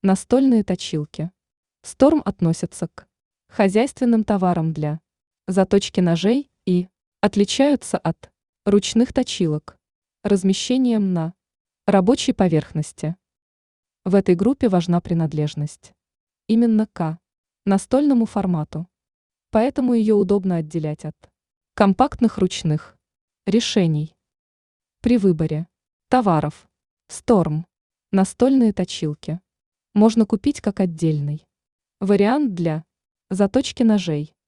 Настольные точилки. Storm относятся к хозяйственным товарам для заточки ножей и отличаются от ручных точилок размещением на рабочей поверхности. В этой группе важна принадлежность именно к настольному формату, поэтому ее удобно отделять от компактных ручных решений. При выборе товаров Storm настольные точилки можно купить как отдельный вариант для заточки ножей